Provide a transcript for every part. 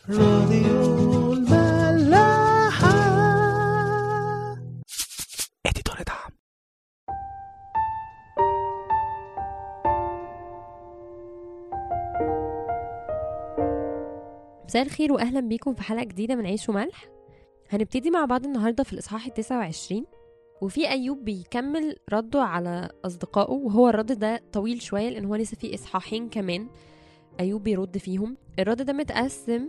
راديو الملاحة. اديتور دعم. مساء الخير واهلا بيكم في حلقة جديدة من عيش وملح. هنبتدي مع بعض النهاردة في الإصحاح 29، وفي أيوب بيكمل رده على أصدقائه، وهو الرد ده طويل شوية لأن هو لسه في إصحاحين كمان أيوب بيرد فيهم. الرد ده متقسم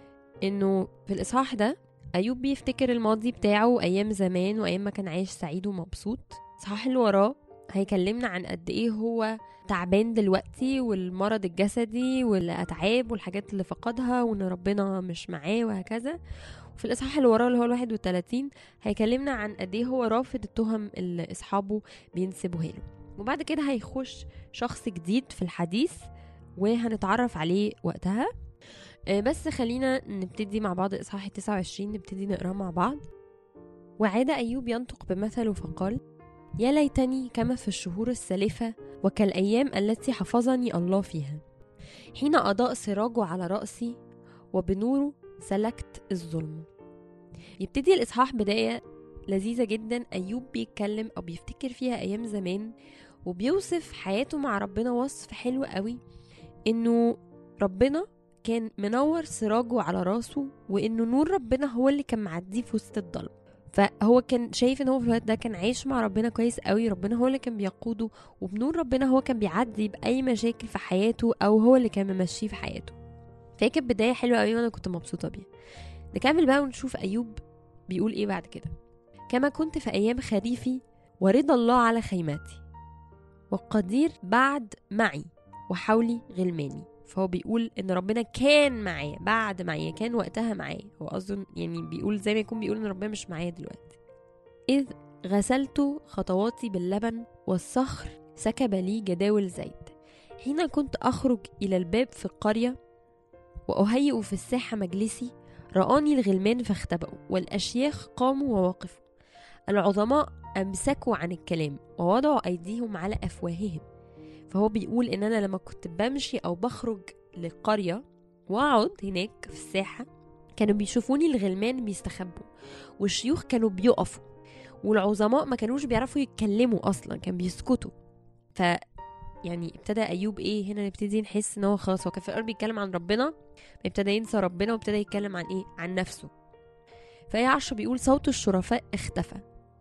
إنه في الإصحاح ده أيوب بيفتكر الماضي بتاعه، أيام زمان وأيام ما كان عايش سعيد ومبسوط. الإصحاح اللي وراه هيكلمنا عن قد إيه هو تعبان دلوقتي، والمرض الجسدي والأتعاب والحاجات اللي فقدها، وإن ربنا مش معاه وهكذا. في الإصحاح اللي وراه اللي هو 31 هيكلمنا عن قد ايه هو رافض التهم اللي اصحابه بينسبوها له. وبعد كده هيخش شخص جديد في الحديث وهنتعرف عليه وقتها. بس خلينا نبتدي مع بعض الإصحاح 29، نبتدي نقرأ مع بعض. وعاد أيوب ينطق بمثله فقال: يا ليتني كما في الشهور السالفة وكالأيام التي حفظني الله فيها، حين أضاء سراجه على رأسي وبنوره سلكت الظلم. يبتدي الإصحاح بداية لذيذة جدا. أيوب بيتكلم أو بيفتكر فيها أيام زمان، وبيوصف حياته مع ربنا وصف حلو قوي، إنه ربنا كان منور سراجه على راسه، وإنه نور ربنا هو اللي كان معديه في وسط الظلم. فهو كان شايف إن هو في الوقت ده كان عايش مع ربنا كويس قوي، ربنا هو اللي كان بيقوده، وبنور ربنا هو كان بيعدي بأي مشاكل في حياته، أو هو اللي كان ممشيه في حياته. فكانت بداية حلوة قوي وأنا كنت مبسوطة بيها. نكمل بقى ونشوف أيوب بيقول إيه بعد كده. كما كنت في أيام خريفي ورضا الله على خيماتي، والقدير بعد معي وحولي غلماني. فهو بيقول إن ربنا كان معاه بعد معي، كان وقتها معاه. هو أظن يعني بيقول زي ما يكون بيقول إن ربنا مش معاه دلوقتي. إذ غسلت خطواتي باللبن والصخر سكب لي جداول زيت، حين كنت أخرج إلى الباب في القرية وأهيئ في الساحة مجلسي، رآني الغلمان فاختبأوا، والأشياخ قاموا ووقفوا، العظماء أمسكوا عن الكلام ووضعوا أيديهم على أفواههم. فهو بيقول إن أنا لما كنت بمشي أو بخرج للقرية وأقعد هناك في الساحة، كانوا بيشوفوني الغلمان بيستخبوا، والشيوخ كانوا بيقفوا، والعظماء ما كانوش بيعرفوا يتكلموا أصلا، كان بيسكتوا. يعني ابتدى أيوب إيه هنا نبتدي نحس إن هو خلاص هو كان في الأرض بيتكلم عن ربنا، ابتدى ينسى ربنا وابتدى يتكلم عن إيه؟ عن نفسه. فهي 10 بيقول: صوت الشرفاء اختفى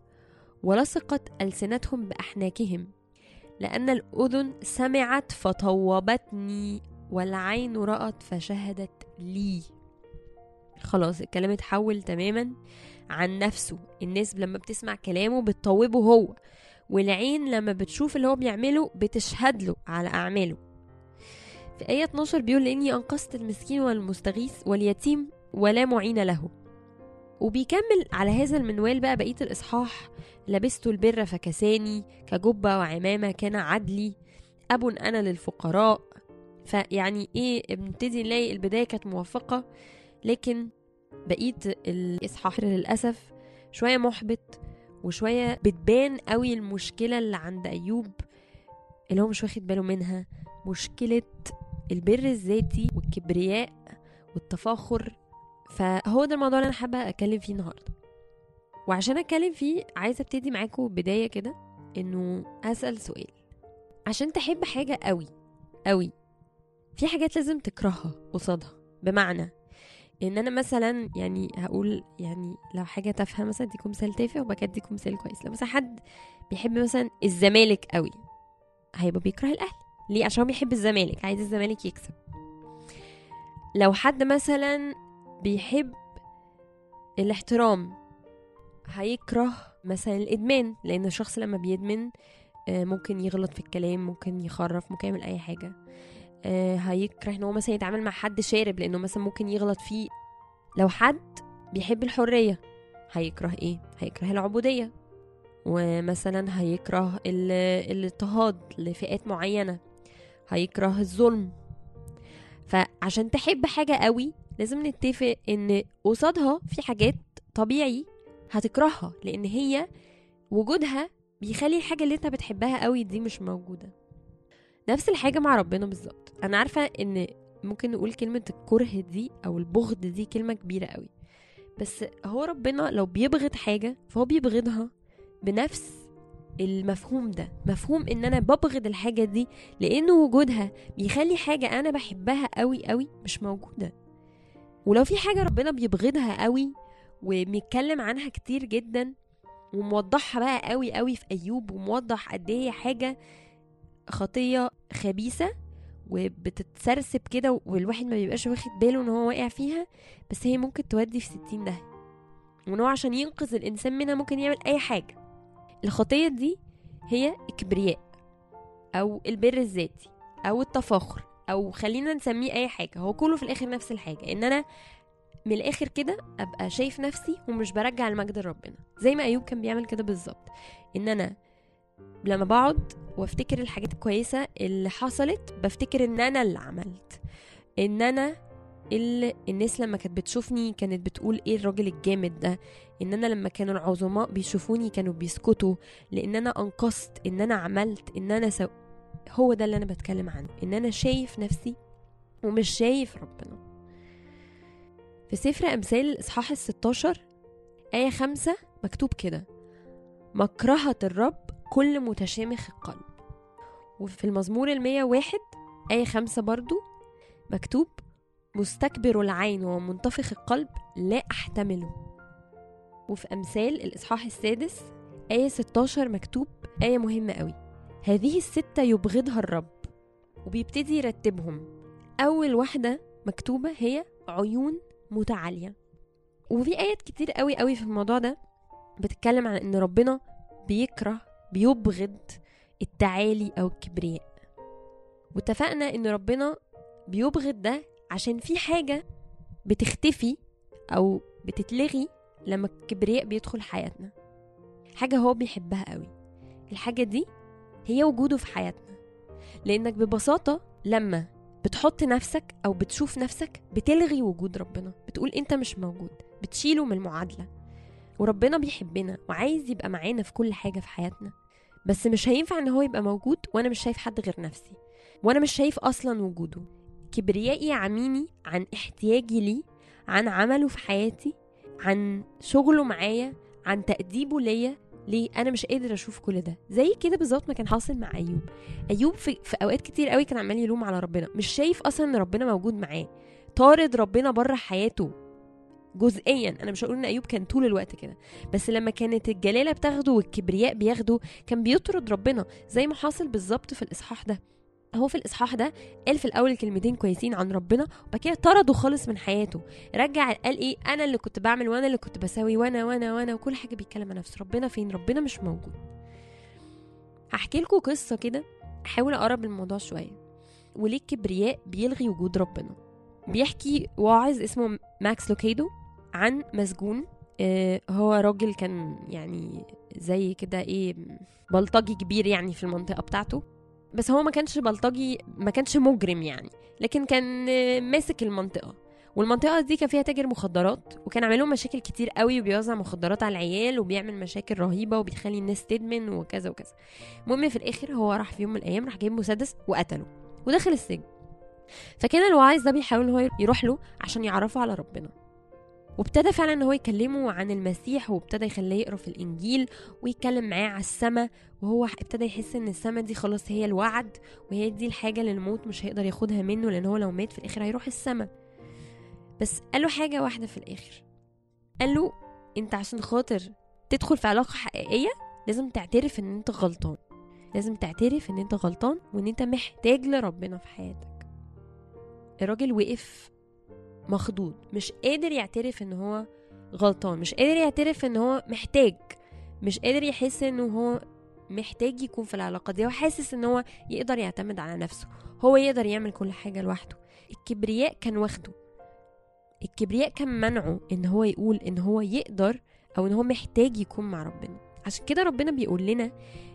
ولصقت ألسنتهم بأحناكهم، لأن الأذن سمعت فطوبتني والعين رأت فشهدت لي. خلاص الكلام اتحول تماما عن نفسه. الناس لما بتسمع كلامه بتطوبه هو، والعين لما بتشوف اللي هو بيعمله بتشهد له على أعماله. في آية 12 بيقول: لإني أنقذت المسكين والمستغيث واليتيم ولا معين له. وبيكمل على هذا المنوال بقى بقية الإصحاح: لبست البر فكساني، كجبة وعمامة كان عدلي، أب أنا للفقراء. فيعني إيه، بنبتدي نلاقي البداية كانت موفقة، لكن بقية الإصحاح للأسف شوية محبط، وشوية بتبان قوي المشكلة اللي عند أيوب اللي هو مش واخد باله منها، مشكلة البر الذاتي والكبرياء والتفاخر. فهو ده الموضوع اللي أنا حابة أتكلم فيه النهاردة. وعشان أتكلم فيه عايزة ابتدي معاكم بداية كده، إنه أسأل سؤال. عشان تحب حاجة قوي قوي، في حاجات لازم تكرهها قصادها. بمعنى ان انا مثلا يعني هقول يعني لو حاجه تافهه مثلا اديكم مثال تافه وبعد كده اديكم مثال كويس. لو مثلا حد بيحب مثلا الزمالك قوي، هيبقى بيكره الاهلي. ليه؟ عشان هو بيحب الزمالك، عايز الزمالك يكسب. لو حد مثلا بيحب الاحترام، هيكره مثلا الادمان، لان الشخص لما بيدمن ممكن يغلط في الكلام، ممكن يخرف، ممكن يعمل اي حاجه. هيكره ان هو مثلا يتعامل مع حد شارب، لانه مثلا ممكن يغلط فيه. لو حد بيحب الحرية، هيكره ايه؟ هيكره العبودية، ومثلا هيكره الاضطهاد لفئات معينة، هيكره الظلم. فعشان تحب حاجة قوي لازم نتفق ان قصادها في حاجات طبيعي هتكرهها، لان هي وجودها بيخلي الحاجة اللي انت بتحبها قوي دي مش موجودة. نفس الحاجة مع ربنا بالظبط. انا عارفة ان ممكن نقول كلمة الكره دي أو البغض دي كلمة كبيرة قوي، بس هو ربنا لو بيبغض حاجة فهو بيبغضها بنفس المفهوم ده، مفهوم ان انا ببغض الحاجة دي لانه وجودها بيخلي حاجة انا بحبها قوي قوي مش موجودة. ولو في حاجة ربنا بيبغضها قوي وبيتكلم عنها كتير جدا وموضحها بقى قوي قوي في ايوب، وموضح قد ايه حاجة خطية خبيثة وبتتسرسب كده والواحد ما بيبقاش واخد باله ان هو واقع فيها، بس هي ممكن تودي في 60 ده، وان هو عشان ينقذ الانسان منها ممكن يعمل اي حاجة. الخطية دي هي الكبرياء او البر الذاتي او التفاخر، او خلينا نسميه اي حاجة، هو كله في الاخر نفس الحاجة، ان انا من الاخر كده ابقى شايف نفسي ومش برجع المجد لربنا، زي ما ايوب كان بيعمل كده بالظبط. ان انا لما بقعد وافتكر الحاجات الكويسة اللي حصلت بفتكر ان انا اللي عملت، ان انا اللي الناس لما كانت بتشوفني كانت بتقول ايه الراجل الجامد ده، ان انا لما كانوا العظماء بيشوفوني كانوا بيسكتوا لان انا انقذت، ان انا عملت، ان انا هو ده اللي انا بتكلم عنه، ان انا شايف نفسي ومش شايف ربنا. في سفر امثال الاصحاح 16 آية 5 مكتوب كده: مكرهة الرب كل متشامخ القلب. وفي المزمور 101 آية 5 برضو مكتوب: مستكبر العين ومنتفخ القلب لا أحتمله. وفي أمثال الإصحاح 6 آية 16 مكتوب آية مهمة قوي: هذه 6 يبغضها الرب. وبيبتدي يرتبهم. أول واحدة مكتوبة هي عيون متعالية. وفي آيات كتير قوي قوي في الموضوع ده بتتكلم عن إن ربنا بيبغض التعالي أو الكبرياء. واتفقنا إن ربنا بيبغض ده عشان في حاجة بتختفي أو بتتلغي لما الكبرياء بيدخل حياتنا، حاجة هو بيحبها قوي. الحاجة دي هي وجوده في حياتنا، لأنك ببساطة لما بتحط نفسك أو بتشوف نفسك بتلغي وجود ربنا، بتقول أنت مش موجود، بتشيله من المعادلة. وربنا بيحبنا وعايز يبقى معانا في كل حاجة في حياتنا، بس مش هينفع ان هو يبقى موجود وانا مش شايف حد غير نفسي، وانا مش شايف اصلا وجوده. كبريائي عميني عن احتياجي ليه، عن عمله في حياتي، عن شغله معايا، عن تأديبه ليا. ليه انا مش قادر اشوف كل ده؟ زي كده بالظبط ما كان حاصل مع ايوب في اوقات كتير قوي كان عمال يلوم على ربنا، مش شايف اصلا ان ربنا موجود معاه، طارد ربنا بره حياته جزئيا. انا مش هقول ان ايوب كان طول الوقت كده، بس لما كانت الجلاله بتاخده والكبرياء بياخده كان بيطرد ربنا، زي ما حاصل بالظبط في الاصحاح ده. هو في الاصحاح ده قال في الاول كلمتين كويسين عن ربنا، وبعد كده طرده خالص من حياته، رجع قال ايه: انا اللي كنت بعمل وانا اللي كنت بسوي وانا وانا وانا وكل حاجه بيتكلم عن نفسه. ربنا فين؟ ربنا مش موجود. هحكي لكم قصه كده احاول اقرب الموضوع شويه، وليه الكبرياء بيلغي وجود ربنا. بيحكي واعظ اسمه ماكس لوكيدو عن مسجون. هو راجل كان يعني زي كده ايه بلطجي كبير يعني في المنطقة بتاعته، بس هو ما كانش بلطجي، ما كانش مجرم يعني، لكن كان ماسك المنطقة، والمنطقة دي كان فيها تاجر مخدرات، وكان عملهم مشاكل كتير قوي، وبيوزع مخدرات على العيال وبيعمل مشاكل رهيبة وبيخلي الناس تدمن وكذا وكذا. المهم في الاخر هو راح في يوم من الايام راح جايب مسدس وقتله ودخل السجن. فكان الواعظ ده بيحاول هو يروح له عشان يعرفه على ربنا، وابتدى فعلا ان هو يكلمه عن المسيح، وابتدى يخليه يقرا في الانجيل ويتكلم معاه على السماء، وهو ابتدى يحس ان السماء دي خلاص هي الوعد، وهي دي الحاجه اللي الموت مش هيقدر ياخدها منه، لان هو لو مات في الاخر هيروح السماء. بس قال له حاجه واحده في الاخر، قال له: انت عشان خاطر تدخل في علاقه حقيقيه لازم تعترف ان انت غلطان، لازم تعترف ان انت غلطان وان انت محتاج لربنا في حياتك. الراجل وقف مخضوض، مش قادر يعترف ان هو غلطان، مش قادر يعترف ان هو محتاج، مش قادر يحس انه هو محتاج يكون في العلاقة دي، وحاسس ان هو يقدر يعتمد على نفسه، هو يقدر يعمل كل حاجة لوحده. الكبرياء كان واخده، الكبرياء كان منعه ان هو يقول ان هو يقدر او ان هو محتاج يكون مع ربنا. عشان كده ربنا بيقول لنا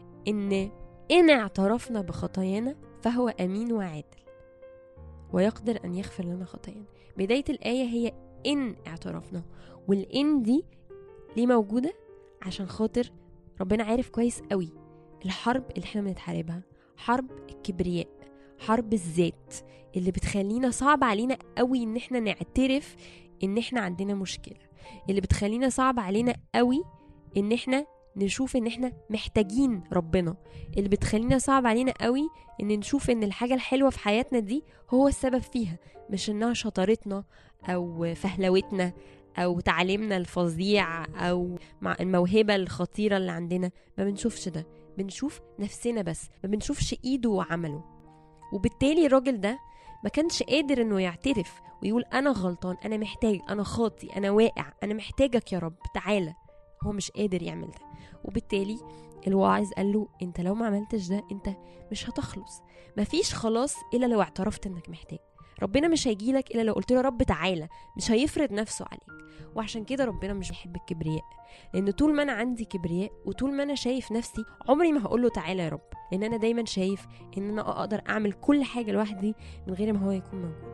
ان اعترفنا بخطايانا فهو امين وعادل ويقدر أن يغفر لنا خطايانا. بداية الآية هي إن اعترفنا، والإن دي ليه موجودة؟ عشان خاطر ربنا عارف كويس قوي الحرب اللي احنا بنتحاربها، حرب الكبرياء، حرب الذات اللي بتخلينا صعب علينا قوي ان احنا نعترف ان احنا عندنا مشكلة، اللي بتخلينا صعب علينا قوي ان احنا نشوف ان احنا محتاجين ربنا، اللي بتخلينا صعب علينا قوي ان نشوف ان الحاجة الحلوة في حياتنا دي هو السبب فيها، مش انها شطارتنا او فهلوتنا او تعليمنا الفظيع او مع الموهبة الخطيرة اللي عندنا. ما بنشوفش ده، بنشوف نفسنا بس، ما بنشوفش ايده وعمله. وبالتالي الراجل ده ما كانش قادر انه يعترف ويقول انا غلطان، انا محتاج، انا خاطي، انا واقع، انا محتاجك يا رب تعالى. هو مش قادر يعمل ده. وبالتالي الواعظ قال له انت لو ما عملتش ده انت مش هتخلص. مفيش خلاص الا لو اعترفت انك محتاج. ربنا مش هيجيلك الا لو قلت له يا رب تعالى، مش هيفرض نفسه عليك. وعشان كده ربنا مش بيحب الكبرياء، لان طول ما انا عندي كبرياء وطول ما انا شايف نفسي عمري ما هقول له تعالى يا رب، لان انا دايما شايف ان انا اقدر اعمل كل حاجه لوحدي من غير ما هو يكون موجود.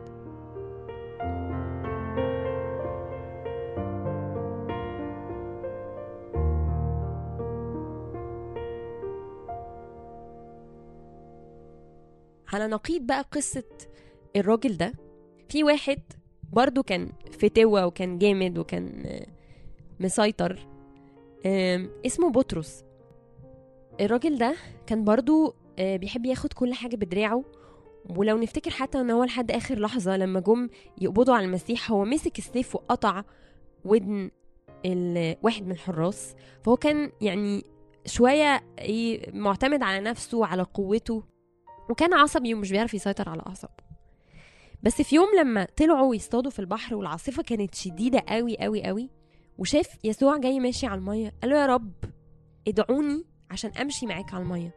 على نقيض بقى قصة الراجل ده، في واحد برضو كان فتوة وكان جامد وكان مسيطر، اسمه بطرس. الراجل ده كان برضو بيحب ياخد كل حاجة بدراعه. ولو نفتكر حتى ان هو لحد اخر لحظة لما جم يقبضوا على المسيح هو مسك السيف وقطع ودن واحد من الحراس. فهو كان يعني شوية معتمد على نفسه وعلى قوته، وكان عصبي ومش بيعرف يسيطر على أعصابه. بس في يوم لما طلعوا يصطادوا في البحر والعاصفة كانت شديدة قوي قوي قوي، وشاف يسوع جاي ماشي على المية، قال له يا رب ادعوني عشان أمشي معاك على المية.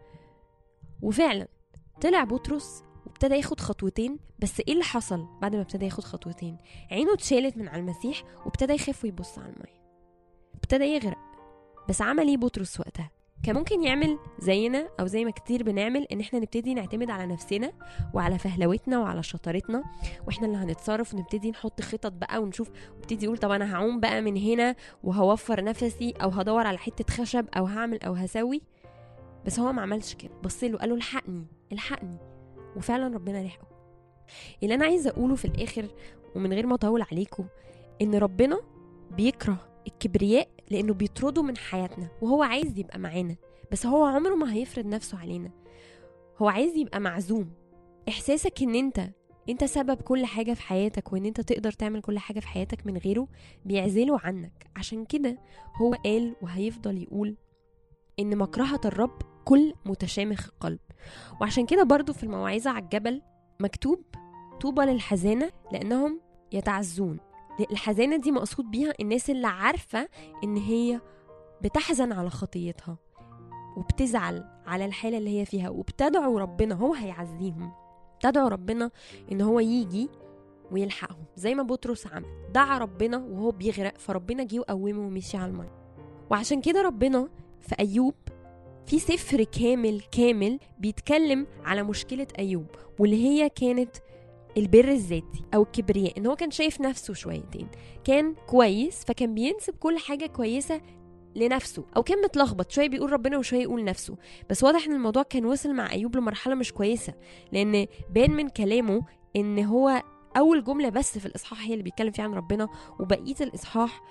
وفعلا طلع بطرس وابتدى ياخد خطوتين. بس ايه اللي حصل بعد ما ابتدى ياخد خطوتين؟ عينه اتشالت من على المسيح وابتدى يخاف ويبص على المية، ابتدى يغرق. بس عمل ايه بطرس وقتها؟ كان ممكن يعمل زينا او زي ما كتير بنعمل، ان احنا نبتدي نعتمد على نفسنا وعلى فهلوتنا وعلى شطارتنا، واحنا اللي هنتصرف ونبتدي نحط خطط بقى ونشوف، وابتدي يقول طب انا هعوم بقى من هنا وهوفر نفسي او هدور على حتة خشب او هعمل او هسوي. بس هو ما عملش كده، بصله قاله الحقني الحقني، وفعلا ربنا لحقه. اللي انا عايزه اقوله في الاخر ومن غير ما اطول عليكم، ان ربنا بيكره الكبرياء لانه بيطرده من حياتنا، وهو عايز يبقى معانا، بس هو عمره ما هيفرض نفسه علينا. هو عايز يبقى معزوم. احساسك ان انت سبب كل حاجة في حياتك وان انت تقدر تعمل كل حاجة في حياتك من غيره بيعزله عنك. عشان كده هو قال وهيفضل يقول ان مكرهة الرب كل متشامخ القلب. وعشان كده برضو في الموعظة على الجبل مكتوب طوبى للحزانة لانهم يتعزون. الحزانة دي مقصود بيها الناس اللي عارفة ان هي بتحزن على خطيتها وبتزعل على الحالة اللي هي فيها، وبتدعو ربنا هو هيعزيهم. تدعو ربنا ان هو يجي ويلحقهم زي ما بطرس عمل، دعا ربنا وهو بيغرق فربنا جه وقومه ومشي على الماء. وعشان كده ربنا في أيوب في سفر كامل بيتكلم على مشكلة أيوب، واللي هي كانت البر الذاتي أو الكبرياء. إن هو كان شايف نفسه شويتين، كان كويس فكان بينسب كل حاجة كويسة لنفسه، أو كان متلخبط شوية بيقول ربنا وشوية يقول نفسه. بس واضح إن الموضوع كان وصل مع أيوب لمرحلة مش كويسة، لأن بان من كلامه إن هو أول جملة بس في الإصحاح هي اللي بيتكلم فيها عن ربنا، وبقية الإصحاح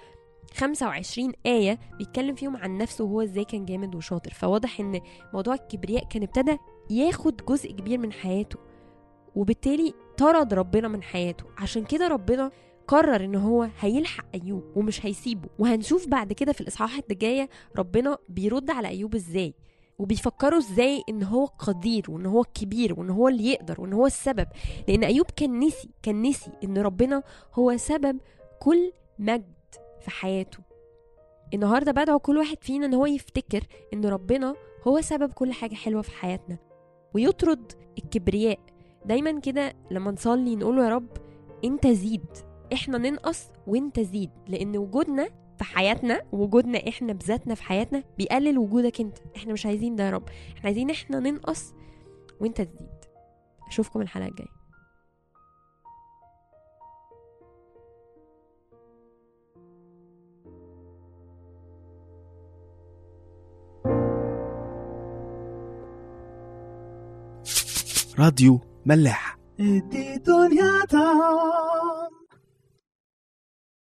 25 آية بيتكلم فيهم عن نفسه وهو ازاي كان جامد وشاطر. فواضح ان موضوع الكبرياء كان ابتدى ياخد جزء كبير من حياته، وبالتالي طرد ربنا من حياته. عشان كده ربنا قرر ان هو هيلحق أيوب ومش هيسيبه. وهنشوف بعد كده في الإصحاحات اللي جاية ربنا بيرد على أيوب ازاي، وبيفكروا ازاي ان هو قدير وان هو كبير وان هو اللي يقدر وان هو السبب. لان أيوب كان نسي ان ربنا هو سبب كل مجد في حياته. النهاردة بدعو كل واحد فينا ان هو يفتكر ان ربنا هو سبب كل حاجة حلوة في حياتنا، ويطرد الكبرياء. دايما كده لما نصلي نقوله يا رب انت زيد، احنا ننقص وانت زيد، لان وجودنا في حياتنا وجودنا احنا بذاتنا في حياتنا بيقلل وجودك انت. احنا مش عايزين ده يا رب، احنا عايزين احنا ننقص وانت تزيد. اشوفكم الحلقة الجاية. راديو ملاح. ادي دنيا